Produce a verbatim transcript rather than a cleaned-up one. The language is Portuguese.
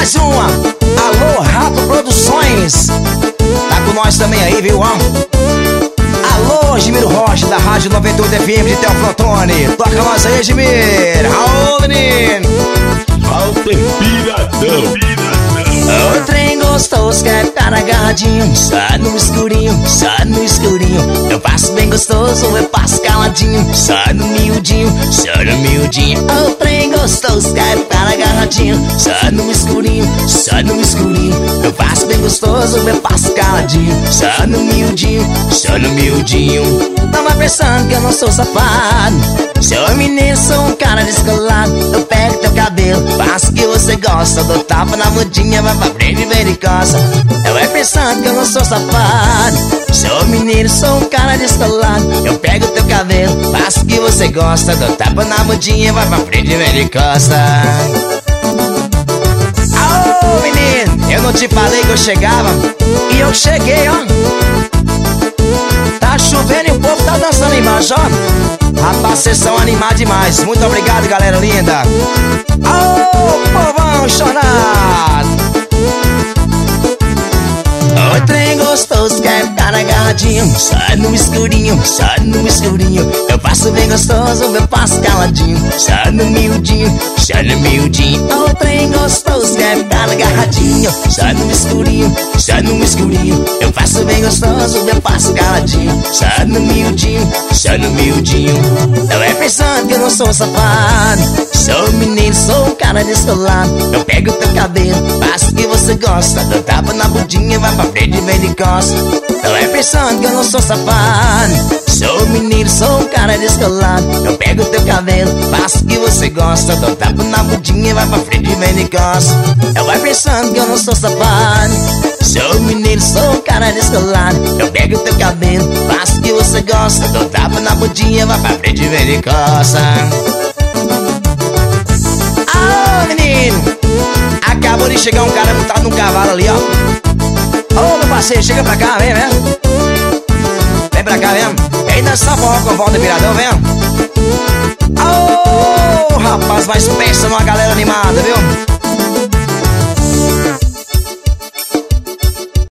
mais uma. Alô, Rato Produções. Tá com nós também aí, viu? Alô, Gimiro Rocha, da Rádio noventa e oito F M de Teoflotone. Toca nós aí, Gimiro. Aô, menino. Walter Piradão. O trem gostoso quer ficar agarradinho, só no escurinho, só no escurinho. Eu passo bem gostoso, eu passo caladinho, só no miudinho, só no miudinho. O trem gostoso quer ficar agarradinho, só no escurinho, só no escurinho. Eu passo bem gostoso, eu passo caladinho, só no miudinho, só no miudinho. Não vai pensando que eu não sou safado, sou menino, sou um cara descolado. Eu pego teu cabelo, faço o que você gosta, dou tapa na mudinha, vai pra frente e vem de costa. Eu vai pensando que eu não sou safado, sou menino, sou um cara descolado. Eu pego teu cabelo, faço o que você gosta, dou tapa na mudinha, vai pra frente e vem de costa. Aô, menino, eu não te falei que eu chegava, e eu cheguei, ó. Tá chovendo e o povo tá dançando embaixo, ó. Rapaz, vocês são animados demais. Muito obrigado, galera linda. Ô, povão chorado. O trem gostoso quer ficar agarradinho, só no escurinho, só no escurinho. Eu passo bem gostoso, eu passo caladinho, só no miudinho, só no miudinho. O trem gostoso quer ficar agarradinho, só no escurinho, só no escurinho. Eu passo bem gostoso, eu passo caladinho, só no miudinho, só no miudinho. Não é pensando que eu não sou safado, sou menino, sou um cara descolado. Eu pego teu cabelo, faço o que você gosta, dou tapa na budinha, vai pra frente e vem de costa. Não é pensando que eu não sou safado, sou menino, sou um cara descolado. Eu pego teu cabelo, faço o que você gosta, dou tapa na budinha, vai pra frente e vem de costa. Não vai pensando que eu não sou safado, sou menino, sou um cara descolado. Eu pego teu cabelo, faço o que você gosta, dou tapa na budinha, vai pra frente e vem de costa. Ah, menino, acabou de chegar um cara montado num cavalo ali, ó. Ô, meu parceiro, chega pra cá, vem, vem. Vem pra cá, vem. Vem dançar forró com o Walter Piradão, vem. Ô, rapaz, mas pensa numa galera animada, viu?